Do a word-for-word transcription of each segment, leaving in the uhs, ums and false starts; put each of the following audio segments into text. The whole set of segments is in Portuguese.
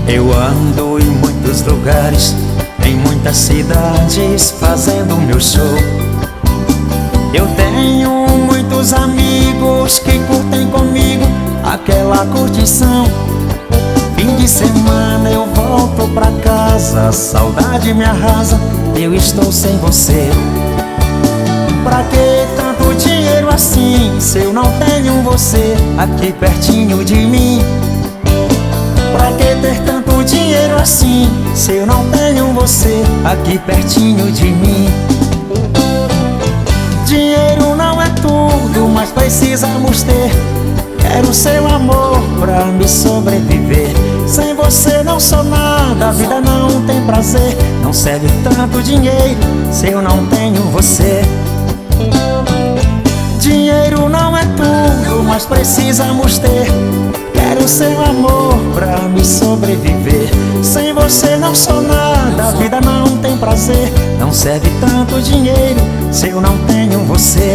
Eu ando em muitos lugares, em muitas cidades, fazendo meu show. Eu tenho muitos amigos que curtem comigo aquela curtição. Fim de semana eu volto pra casa, saudade me arrasa, eu estou sem você. Pra que tanto dinheiro assim, se eu não tenho você aqui pertinho de mim? Pra que ter tanto dinheiro assim, se eu não tenho você aqui pertinho de mim? Dinheiro não é tudo, mas precisamos ter. Quero seu amor pra me sobreviver. Sem você não sou nada, a vida não tem prazer. Não serve tanto dinheiro se eu não tenho você. Dinheiro não é tudo, mas precisamos ter. Quero seu amor pra me sobreviver. Sem você não sou nada, a vida não tem prazer. Não serve tanto dinheiro se eu não tenho você.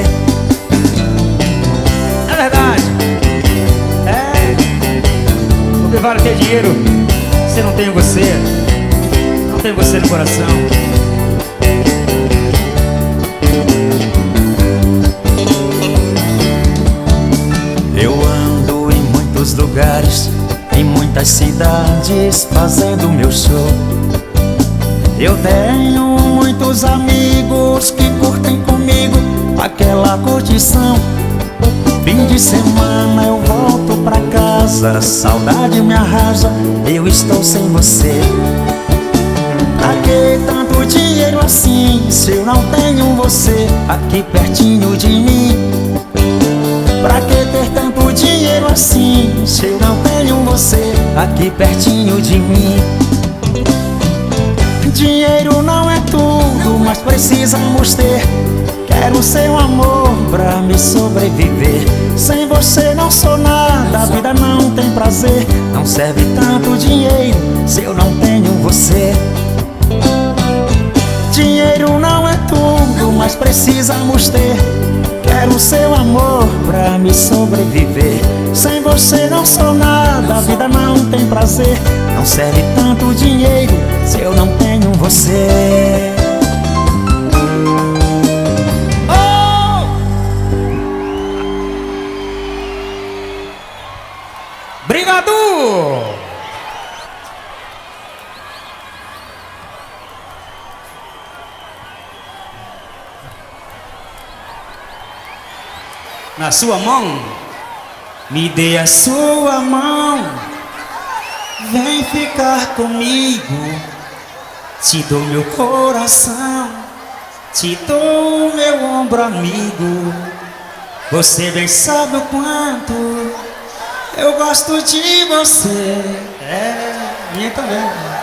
É verdade. É. O que vale ter dinheiro se não tem você? Não tem você no coração. Eu ando em muitos lugares, em muitas cidades, fazendo meu show. Eu tenho muitos amigos que curtem comigo aquela curtição. Fim de semana eu volto pra casa, saudade me arrasa, eu estou sem você. Pra que tanto dinheiro assim, se eu não tenho você aqui pertinho de mim? Pra que ter tanto dinheiro assim, se eu não tenho você aqui pertinho de mim? Dinheiro não é tudo, mas precisamos ter. Quero seu amor pra me sobreviver. Sem você não sou nada, a vida não tem prazer. Não serve tanto dinheiro se eu não tenho você. Dinheiro não é tudo, mas precisamos ter. Quero seu amor pra me sobreviver. Sem você não sou nada, a vida não tem prazer. Não serve tanto dinheiro se eu não tenho você. Oh! Obrigado! Na sua mão, me dê a sua mão. Vem ficar comigo. Te dou meu coração, te dou meu ombro amigo. Você bem sabe o quanto eu gosto de você. É, minha também.